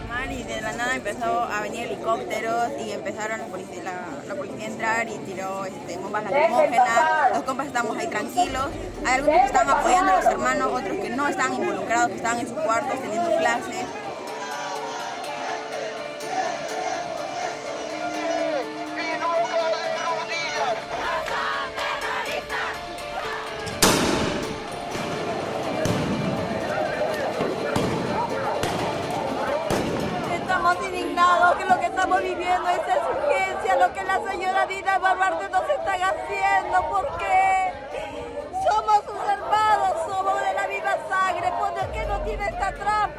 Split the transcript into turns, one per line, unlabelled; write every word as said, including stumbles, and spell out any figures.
mar y de la nada empezó a venir helicópteros y empezaron la policía, la, la policía a entrar y tiró este, bombas lacrimógenas. Los compas estamos ahí tranquilos. Hay algunos que están apoyando a los hermanos, otros que no están involucrados, que están en sus cuartos teniendo clases.
Estamos indignados que lo que estamos viviendo es urgencia, lo que la señora Dina Boluarte nos están haciendo, porque somos sus hermanos, somos de la misma sangre, ¿por qué no tiene esta trampa?